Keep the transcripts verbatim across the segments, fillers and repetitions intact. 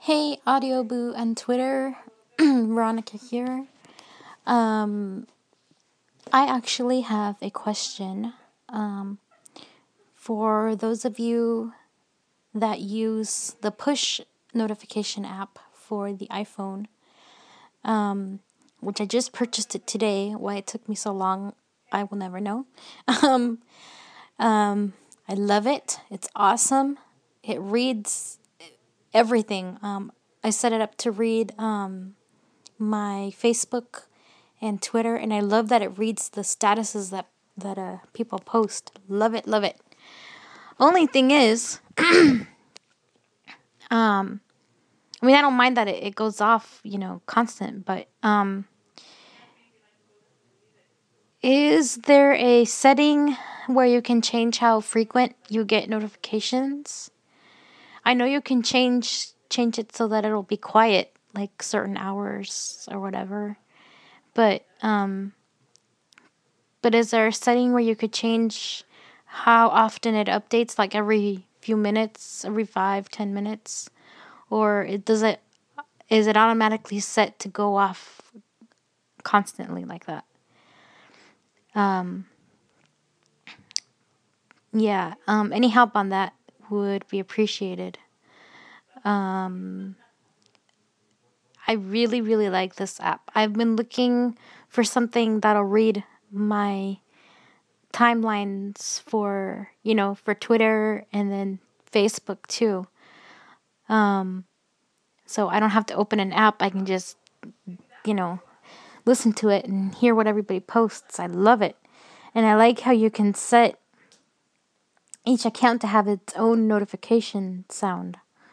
Hey, Audio Boo and Twitter, Veronica here. Um, I actually have a question um, for those of you that use the push notification app for the iPhone, um, which I just purchased it today. Why it took me so long, I will never know. um, um, I love it. It's awesome. It reads everything. Um, I set it up to read um, my Facebook and Twitter, and I love that it reads the statuses that that uh, people post. Love it, love it. Only thing is, um, I mean, I don't mind that it, it goes off, you know, constant, but um, is there a setting where you can change how frequent you get notifications? I know you can change change it so that it'll be quiet, like certain hours or whatever. But um, but is there a setting where you could change how often it updates, like every few minutes, every five, ten minutes, or it does it is it automatically set to go off constantly like that? Um, yeah. Um, any help on that would be appreciated. Um, I really, really like this app. I've been looking for something that'll read my timelines for, you know, for Twitter and then Facebook too. Um, so I don't have to open an app. I can just, you know, listen to it and hear what everybody posts. I love it. And I like how you can set each account to have its own notification sound.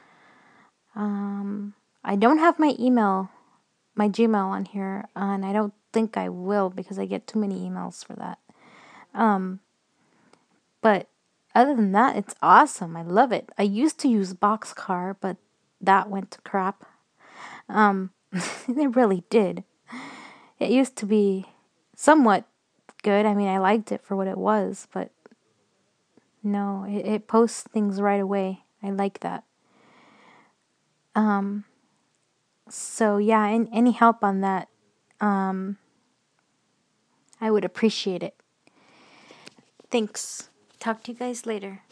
Um, I don't have my email, my Gmail on here, and I don't think I will because I get too many emails for that. Um, but other than that, it's awesome. I love it. I used to use Boxcar, but that went to crap. Um, it really did. It used to be somewhat good. I mean, I liked it for what it was, but no, it, it posts things right away. I like that. Um, so yeah, and any help on that, um, I would appreciate it. Thanks. Talk to you guys later.